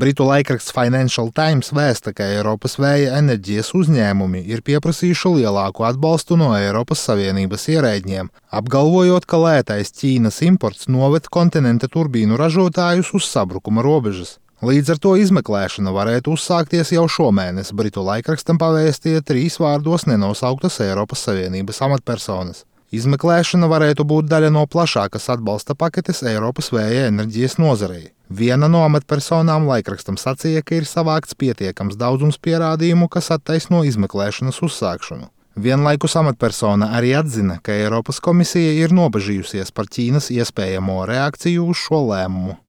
Britu laikraksts Financial Times vēsta, ka Eiropas vēja enerģijas uzņēmumi ir pieprasījuši lielāku atbalstu no Eiropas Savienības ierēdņiem, apgalvojot, ka lētais Ķīnas imports noved kontinenta turbīnu ražotājus uz sabrukuma robežas. Līdz ar to izmeklēšana varētu uzsākties jau šomēnes, Britu laikrakstam pavēstīja 3 vārdos nenosauktas Eiropas Savienības amatpersonas. Izmeklēšana varētu būt daļa no plašākas atbalsta paketes Eiropas vēja enerģijas nozarei. Viena no amatpersonām laikrakstam sacīja, ka ir savākts pietiekams daudzums pierādījumu, kas attaisno izmeklēšanas uzsākšanu. Vienlaikus amatpersona arī atzina, ka Eiropas komisija ir nobežījusies par Ķīnas iespējamo reakciju uz šo lēmumu.